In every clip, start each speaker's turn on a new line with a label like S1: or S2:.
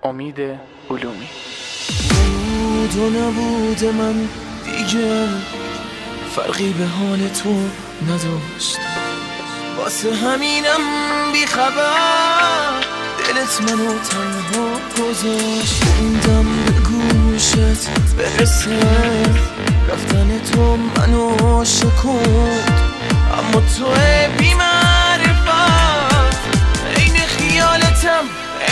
S1: امید علومی.
S2: بود و نبود من دیگه فرقی به حال تو نداشت، واسه همینم بی خبر دلت منو تنها گذاشت. موندم به گوشت برسه رفتن تو منو شکوند، اما تو بی معرفت عین خیالتم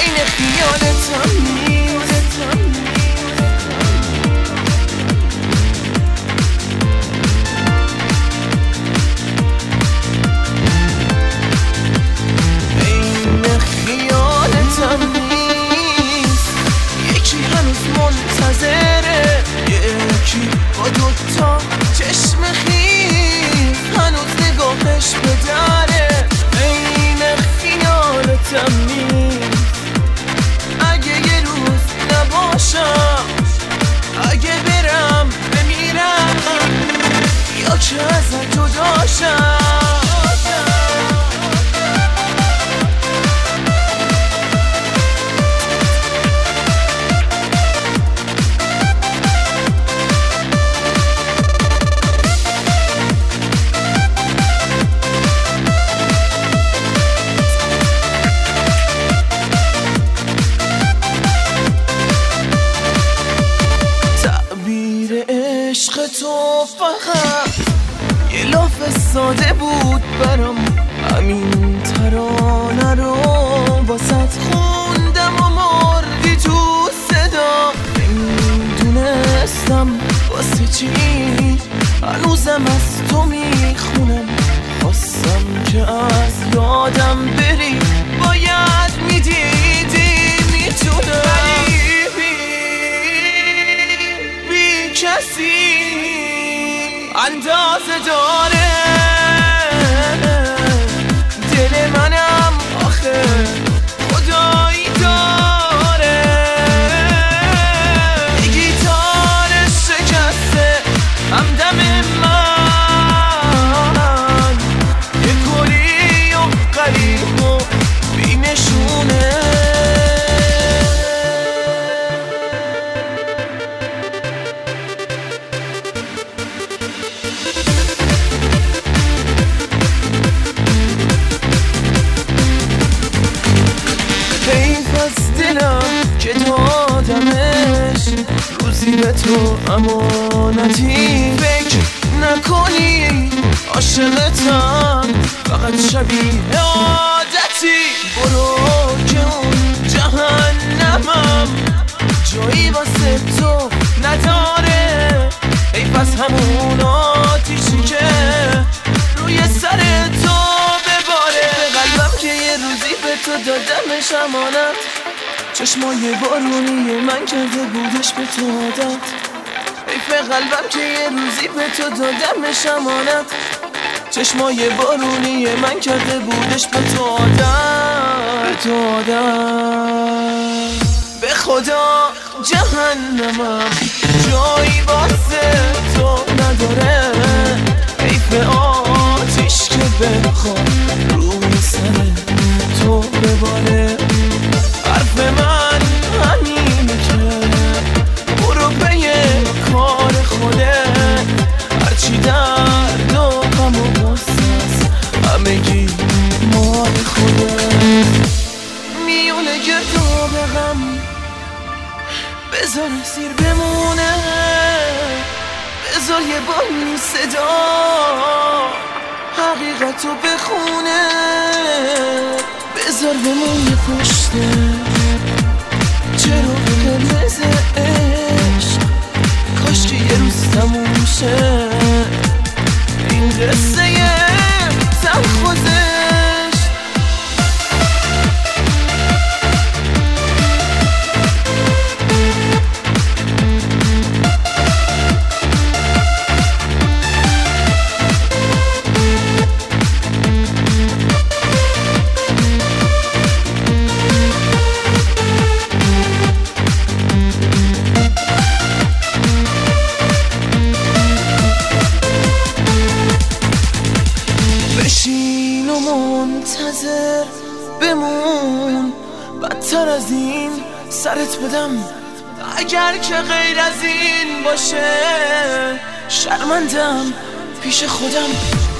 S2: نیست. یکی هنوز منتظره، یکی با دوتا چشم خیز هنوز نگاهش به دره. عین خیالتم نیست. اگه یه روز نباشم، اگه برم بمیرم، یا که ازت جداشم. عشق تو فقط یه لاف ساده بود برام، همین ترانه رو واسط خوندم و مردی تو صدام. نمیدونستم واسه چی هنوزم از تو میخونم، خواستم که از یادم بری، باید میدیدی میتونم، کسی اندازه داره دل منم آخه خدایی داره. یه گیتار شکسته همدم من، یه کلی و قریب و بینشونه. که دادمش روزی به تو امانتی، فکر نکنی عاشقتم فقط شبیه عادتی. برو که اون جهنمم جایی واسه تو نداره، ای پس همون آتیشی که روی سر تو بباره. قلبم که یه روزی به تو دادمش امانت، چشمای بارونی من کرده بودش به تو عادت. حیف قلبم که یه روزی به تو دادمش امانت، چشمای بارونی من کرده بودش به تو عادت. به خدا جهنمم جایی واسه تو نداره، حیف آتیش که بخواد روی سر تو بباره. حرف من همینه که برو پی کار خودت، هرچی درد و غم و غصه‌ست همگی مال خودت. میونه گردو به غم بذار سیر بمونه، بذار یه بانی صدا حقیقتو بخونه، بذار بمونه پشته چرا قرمز عشق. کاش که یه روز تموم شه این قصه تلخ و زشت. بشین و منتظر بمون، بدتر از این سرت بدم اگر که غیر از این باشه. شرمندم پیش خودم